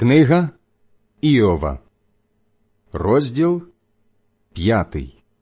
Книга Іова, розділ 5.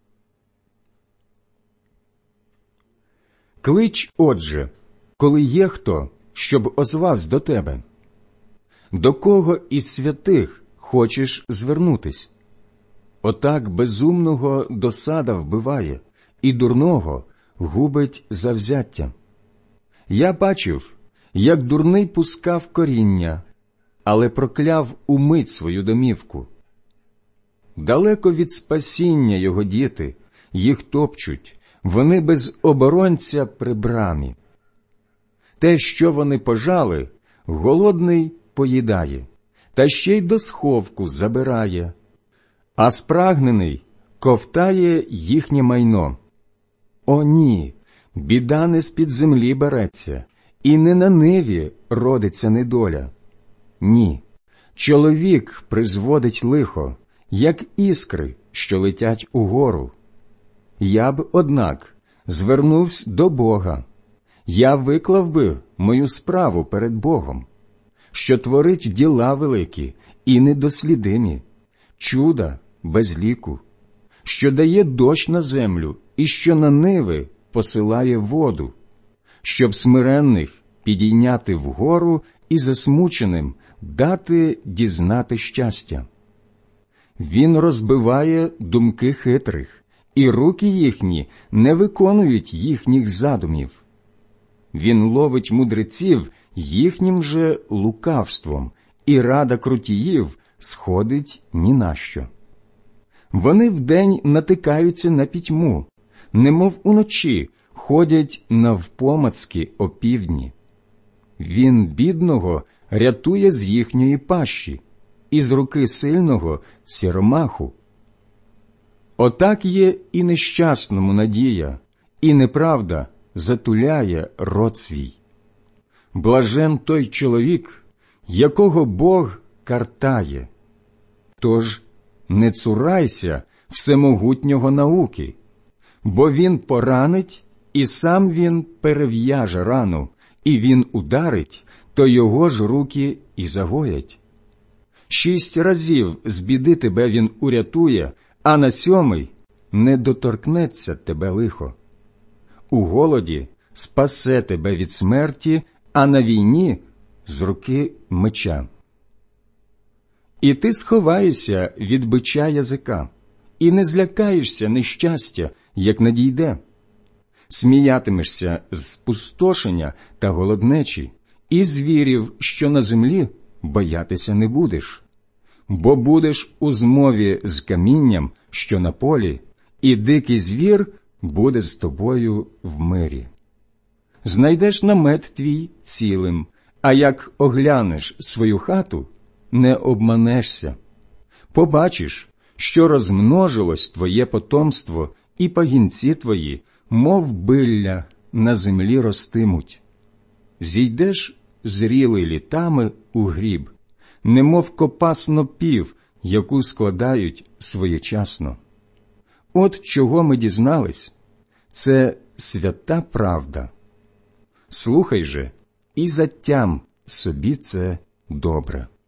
Клич, отже, коли є хто, щоб озвавсь до тебе. До кого із святих хочеш звернутись? Отак безумного досада вбиває, і дурного губить завзяття. Я бачив, як дурний пускав коріння, але прокляв умить свою домівку. Далеко від спасіння його діти, їх топчуть, вони без оборонця при брамі. Те, що вони пожали, голодний поїдає, та ще й до сховку забирає, а спрагнений ковтає їхнє майно. О ні, біда не з-під землі береться, і не на ниві родиться недоля. Ні, чоловік призводить лихо, як іскри, що летять угору. Я б, однак, звернувся до Бога. Я виклав би мою справу перед Богом, що творить діла великі і недослідимі, чуда без ліку, що дає дощ на землю і що на ниви посилає воду, щоб смиренних підійняти вгору і засмученим дати дізнати щастя. Він розбиває думки хитрих, і руки їхні не виконують їхніх задумів. Він ловить мудреців їхнім же лукавством, і рада крутіїв сходить ні на що. Вони вдень натикаються на пітьму, немов уночі ходять навпомацки опівдні. Він бідного рятує з їхньої пащі, і з руки сильного – сіромаху. Отак є і нещасному надія, і неправда затуляє рот свій. Блажен той чоловік, якого Бог картає. Тож не цурайся всемогутнього науки, бо він поранить, і сам він перев'яже рану, і він ударить, то його ж руки і загоять. 6 разів з біди тебе він урятує, а на 7 не доторкнеться тебе лихо. У голоді спасе тебе від смерті, а на війні – з руки меча. І ти сховаєшся від бича язика, і не злякаєшся нещастя, як надійде. Сміятимешся з спустошення та голоднечі, і звірів, що на землі, боятися не будеш. Бо будеш у змові з камінням, що на полі, і дикий звір буде з тобою в мирі. Знайдеш намет твій цілим, а як оглянеш свою хату, не обманешся. Побачиш, що розмножилось твоє потомство, і пагінці твої, мов билля, на землі ростимуть. Зійдеш зрілий літами у гріб, немов копа снопів, яку складають своєчасно. От чого ми дізнались – це свята правда. Слухай же і затям собі це добре.